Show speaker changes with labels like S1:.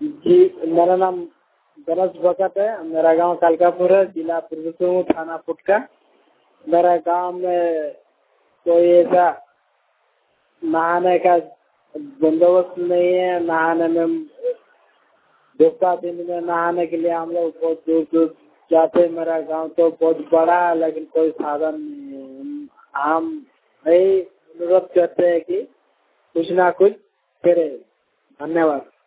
S1: जी, मेरा नाम दरस भगत है। मेरा गांव कालकापुर है, जिला पूर्वी सिंहभूम, थाना पुटका। मेरा गांव में कोई ऐसा नहाने का बंदोबस्त नहीं है। नहाने में दोपहर दिन में नहाने के लिए हम लोग बहुत दूर दूर जाते हैं। मेरा गांव तो बहुत बड़ा है, लेकिन कोई साधन नहीं है। हम यही अनुरोध करते हैं कि कुछ ना कुछ करे। धन्यवाद।